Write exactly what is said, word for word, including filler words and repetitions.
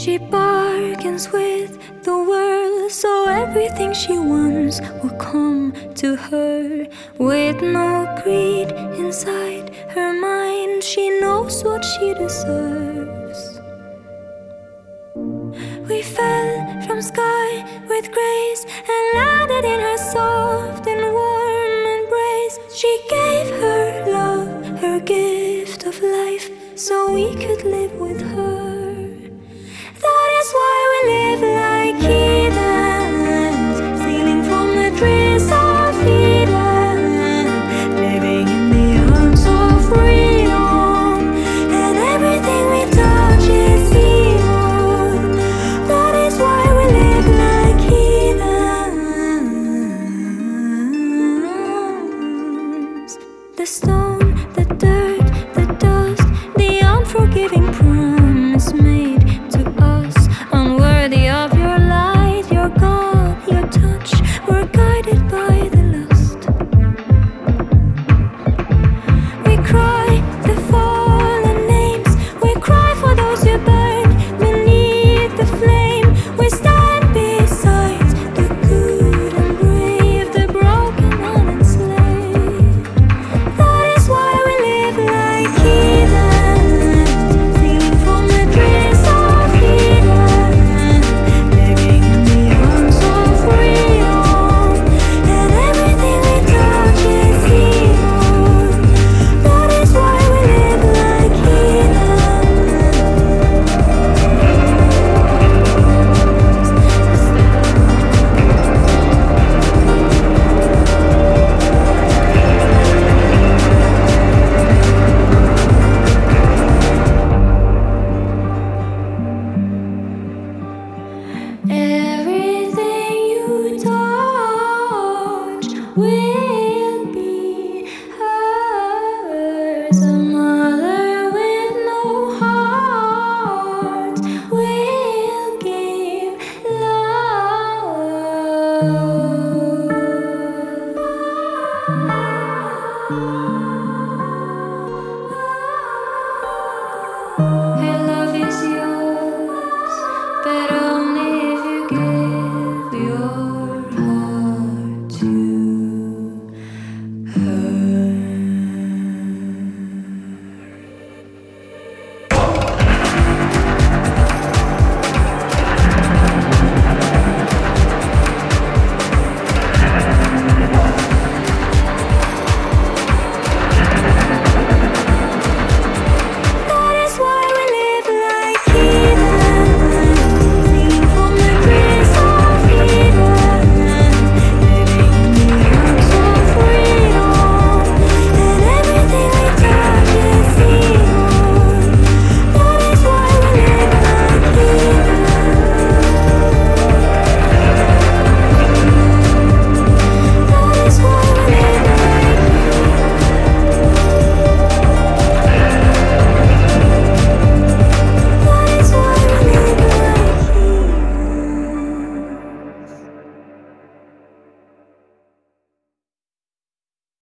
She bargains with the world, so everything she wants will come to her. With no greed inside her mind, she knows what she deserves. We fell from sky with grace and landed in her soft and warm embrace. She gave her love, her gift of life, so we could live with her. That is why we live like heathens, stealing from the trees of Eden, living in the arms of freedom, and everything we touch is evil. That is why we live like heathens. The stone, the dirt, the dust, the unforgiving promise made to us, unworthy of your light, your God, your touch. We're guided by the lust. We cry the fallen names, we cry for those who burned beneath the flame. We stand beside the good and brave, the broken and enslaved. That is why we live like heathens, stealing from the trees of Eden, living in the arms of freedom, and everything we touch is evil. That is why we live like everything you touch will be hers. A mother with no heart will give love.